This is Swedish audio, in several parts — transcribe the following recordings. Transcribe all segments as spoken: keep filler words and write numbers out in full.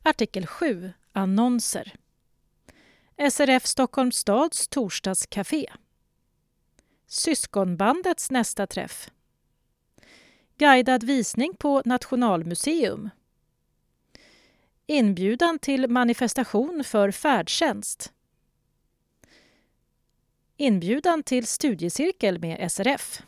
Artikel sju. Annonser. S R F Stockholms stads torsdagscafé. Syskonbandets nästa träff. Guidad visning på Nationalmuseum. Inbjudan till manifestation för färdtjänst. Inbjudan till studiecirkel med S R F.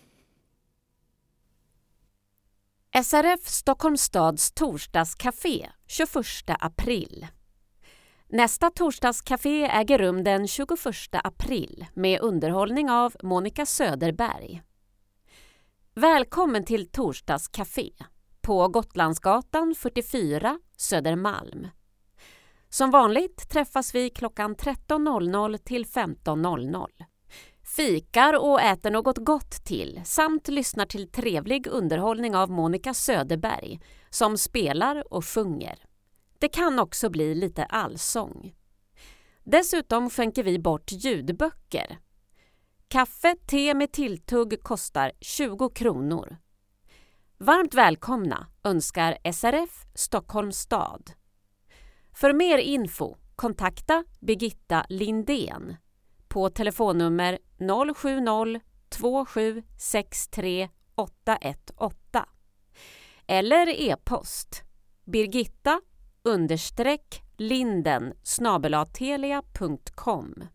S R F Stockholms stads torsdagscafé tjugoförsta april. Nästa torsdagscafé äger rum den tjugoförsta april med underhållning av Monica Söderberg. Välkommen till torsdagscafé på Gotlandsgatan fyrtiofyra Södermalm. Som vanligt träffas vi klockan tretton noll noll till femton noll noll. Fikar och äter något gott till samt lyssnar till trevlig underhållning av Monica Söderberg som spelar och sjunger. Det kan också bli lite allsång. Dessutom skänker vi bort ljudböcker. Kaffe, te med tilltugg kostar tjugo kronor. Varmt välkomna önskar S R F Stockholms stad. För mer info kontakta Birgitta Lindén på telefonnummer noll sju noll två sju sex tre åtta ett åtta eller e-post birgitta understreck linden snabel-a telia punkt com.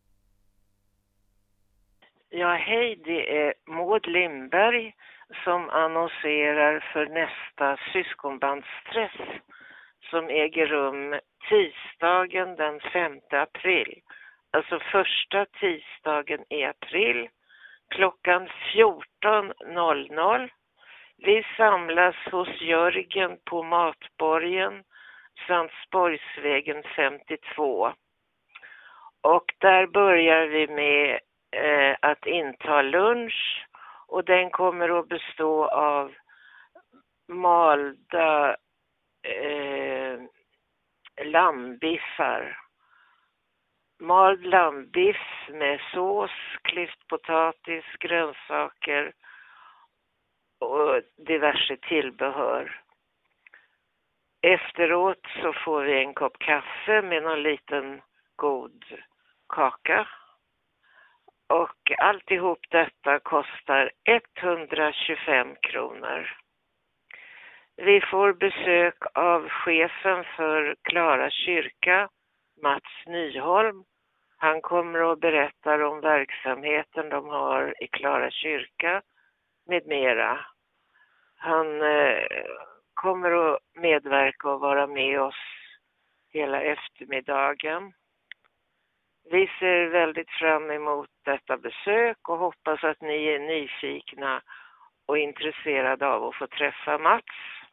Ja, hej, det är Maud Lindberg som annonserar för nästa syskonbandsträff som äger rum tisdagen den femte april. Alltså första tisdagen i april klockan fjorton noll noll. Vi samlas hos Jörgen på Matborgen, Sandsborgsvägen femtiotvå. Och där börjar vi med eh, att inta lunch och den kommer att bestå av malda eh, lammbiffar. Mald lammbiff med sås, klyftpotatis, grönsaker och diverse tillbehör. Efteråt så får vi en kopp kaffe med någon liten god kaka. Och alltihop detta kostar etthundratjugofem kronor. Vi får besök av chefen för Klara kyrka, Mats Nyholm. Han kommer och berättar om verksamheten de har i Klara kyrka med mera. Han eh, kommer att medverka och vara med oss hela eftermiddagen. Vi ser väldigt fram emot detta besök och hoppas att ni är nyfikna och intresserade av att få träffa Mats.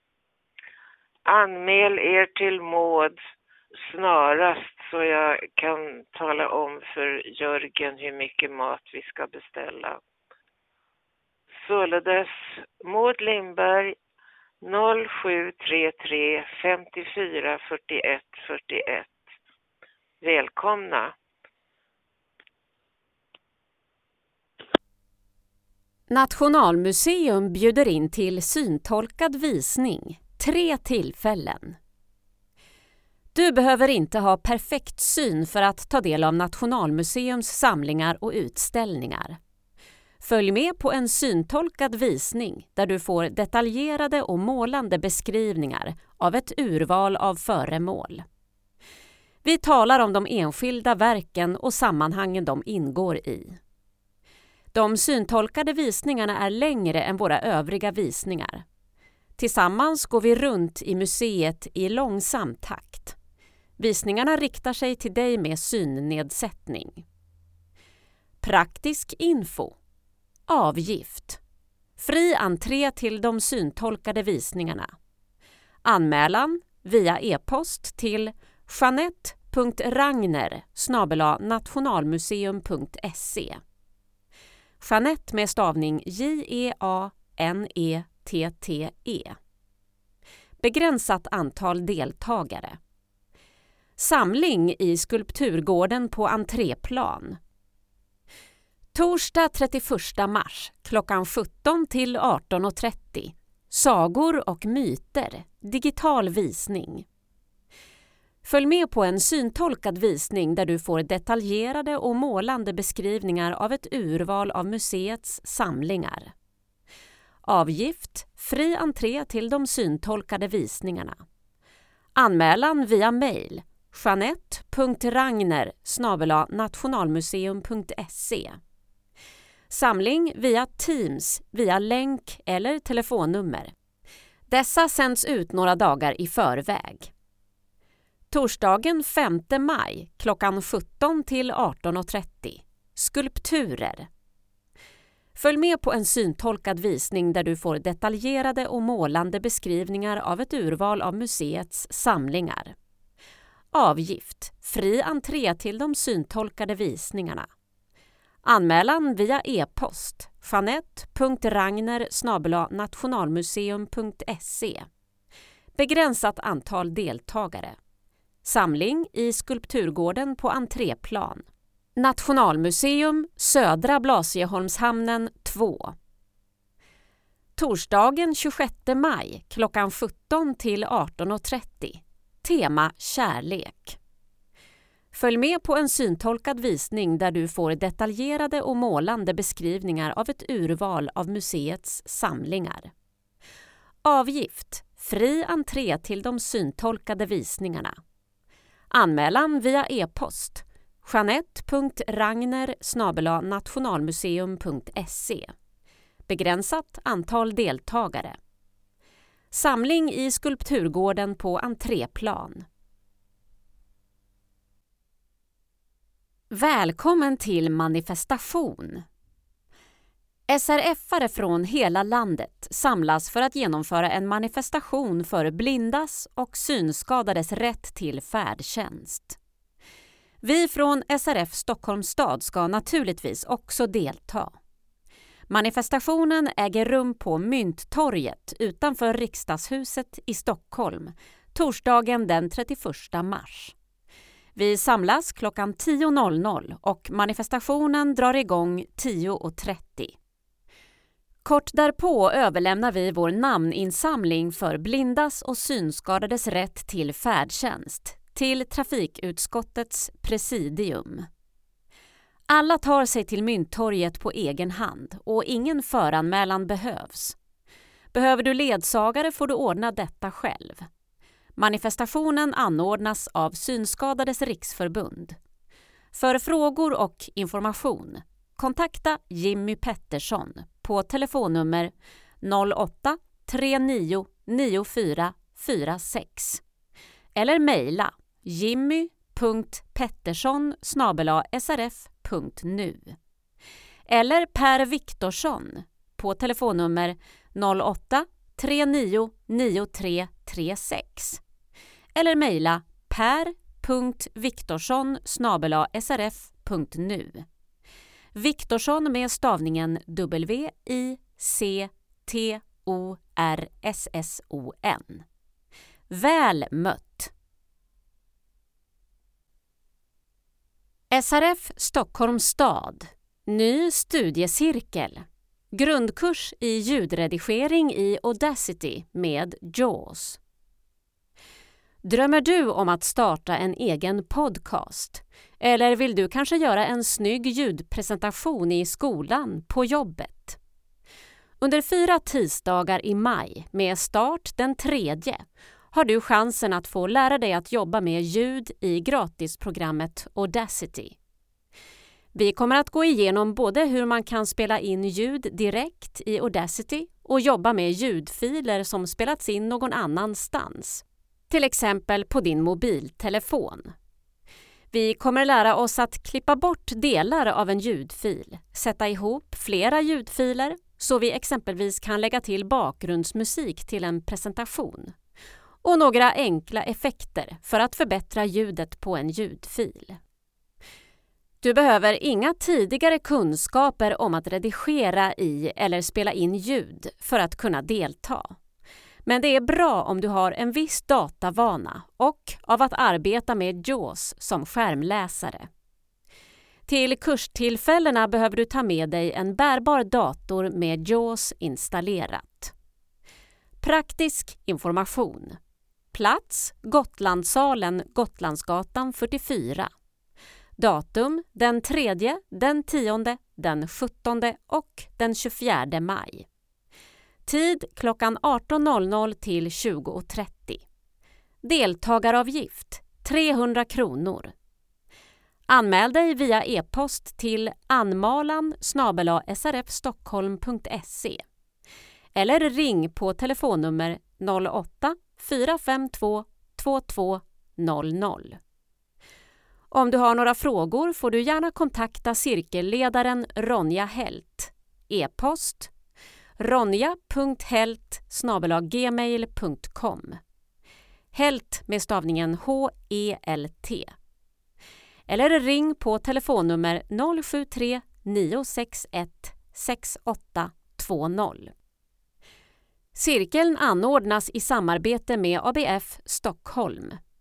Anmäl er till Maud snarast så jag kan tala om för Jörgen hur mycket mat vi ska beställa. Således Maud Lindberg noll sju tre tre femtiofyra fyrtioett fyrtioett. Välkomna! Nationalmuseum bjuder in till syntolkad visning. Tre tillfällen. Du behöver inte ha perfekt syn för att ta del av Nationalmuseums samlingar och utställningar. Följ med på en syntolkad visning där du får detaljerade och målande beskrivningar av ett urval av föremål. Vi talar om de enskilda verken och sammanhangen de ingår i. De syntolkade visningarna är längre än våra övriga visningar. Tillsammans går vi runt i museet i långsam takt. Visningarna riktar sig till dig med synnedsättning. Praktisk info. Avgift. Fri entré till de syntolkade visningarna. Anmälan via e-post till jeanette punkt ragner snabel-a nationalmuseum punkt se. Jeanette med stavning J E A N E T T E. Begränsat antal deltagare. Samling i Skulpturgården på entréplan. Torsdag trettioförsta mars klockan sjutton till arton trettio. Sagor och myter. Digital visning. Följ med på en syntolkad visning där du får detaljerade och målande beskrivningar av ett urval av museets samlingar. Avgift, fri entré till de syntolkade visningarna. Anmälan via mejl jeanette punkt ragner snabel-a nationalmuseum punkt se. Samling via Teams, via länk eller telefonnummer. Dessa sänds ut några dagar i förväg. Torsdagen femte maj klockan sjutton till arton och trettio. Skulpturer. Följ med på en syntolkad visning där du får detaljerade och målande beskrivningar av ett urval av museets samlingar. Avgift, fri entré till de syntolkade visningarna. Anmälan via e-post jeanette punkt ragner snabel-a nationalmuseum punkt se. Begränsat antal deltagare. Samling i Skulpturgården på entréplan. Nationalmuseum, Södra Blasieholmshamnen två. Torsdagen tjugosjätte maj klockan sjutton till arton och trettio. Tema kärlek. Följ med på en syntolkad visning där du får detaljerade och målande beskrivningar av ett urval av museets samlingar. Avgift, fri entré till de syntolkade visningarna. Anmälan via e-post jeanette punkt ragner snabel-a nationalmuseum punkt se. Begränsat antal deltagare. Samling i Skulpturgården på entréplan. Välkommen till manifestation. S R F-are från hela landet samlas för att genomföra en manifestation för blindas och synskadades rätt till färdtjänst. Vi från S R F Stockholms stad ska naturligtvis också delta. Manifestationen äger rum på Mynttorget utanför Riksdagshuset i Stockholm, torsdagen den trettioförsta mars. Vi samlas klockan tio och manifestationen drar igång tio trettio. Kort därpå överlämnar vi vår namninsamling för blindas och synskadades rätt till färdtjänst till trafikutskottets presidium. Alla tar sig till Mynttorget på egen hand och ingen föranmälan behövs. Behöver du ledsagare får du ordna detta själv. Manifestationen anordnas av Synskadades riksförbund. För frågor och information, kontakta Jimmy Pettersson på telefonnummer noll åtta tre nio nio fyra fyra sex eller mejla jimmy punkt pettersson snabel-a s r f punkt nu eller Per Viktorsson på telefonnummer noll åtta tre nio nio tre tre sex eller mejla per punkt viktorsson snabel-a s r f punkt nu. Viktorsson med stavningen W I C T O R S S O N. Väl mött! S R F Stockholms stad. Ny studiecirkel. Grundkurs i ljudredigering i Audacity med Jaws. Drömmer du om att starta en egen podcast? Eller vill du kanske göra en snygg ljudpresentation i skolan, på jobbet? Under fyra tisdagar i maj, med start den tredje, har du chansen att få lära dig att jobba med ljud i gratisprogrammet Audacity. Vi kommer att gå igenom både hur man kan spela in ljud direkt i Audacity och jobba med ljudfiler som spelats in någon annanstans. Till exempel på din mobiltelefon. Vi kommer lära oss att klippa bort delar av en ljudfil, sätta ihop flera ljudfiler så vi exempelvis kan lägga till bakgrundsmusik till en presentation. Och några enkla effekter för att förbättra ljudet på en ljudfil. Du behöver inga tidigare kunskaper om att redigera i eller spela in ljud för att kunna delta. Men det är bra om du har en viss datavana och av att arbeta med Jaws som skärmläsare. Till kurstillfällena behöver du ta med dig en bärbar dator med Jaws installerat. Praktisk information. Plats Gotlandssalen, Gotlandsgatan fyrtiofyra. Datum den tredje, den tionde, den sjuttonde och den tjugofjärde maj. Tid klockan arton noll noll till tjugo trettio. Deltagaravgift trehundra kronor. Anmäl dig via e-post till anmalan snabel-a s r f stockholm punkt se eller ring på telefonnummer noll åtta fyra fem två två två noll noll. Om du har några frågor får du gärna kontakta cirkelledaren Ronja Helt. E-post ronja punkt helt snabel-a gmail punkt com. Helt med stavningen H E L T. Eller ring på telefonnummer noll sju tre nio sex ett sex åtta två noll. Cirkeln anordnas i samarbete med A B F Stockholm.